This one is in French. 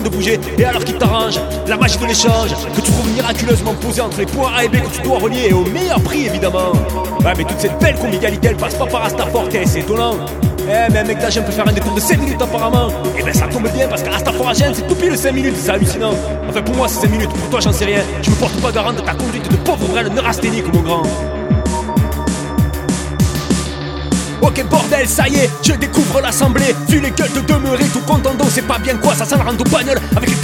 de bouger, et alors qu'il t'arrange la magie de l'échange que tu trouves miraculeusement posée entre les points A et B que tu dois relier, et au meilleur prix évidemment. Ouais, mais toute cette belle convivialité elle passe pas par Astafor, c'est étonnant. Eh mais un mec d'Agen peut faire un détour de 5 minutes apparemment. Et ben ça tombe bien parce qu'Astafor Agen c'est tout pile 5 minutes, c'est hallucinant. Enfin pour moi c'est 5 minutes, pour toi j'en sais rien. Je me porte pas garant de ta conduite de pauvre brêle neurasthénique mon grand. Ok bordel, ça y est, je découvre l'assemblée. Vu les gueules de demeurer tout content, donc c'est pas bien quoi, ça sent le rando bagnole avec les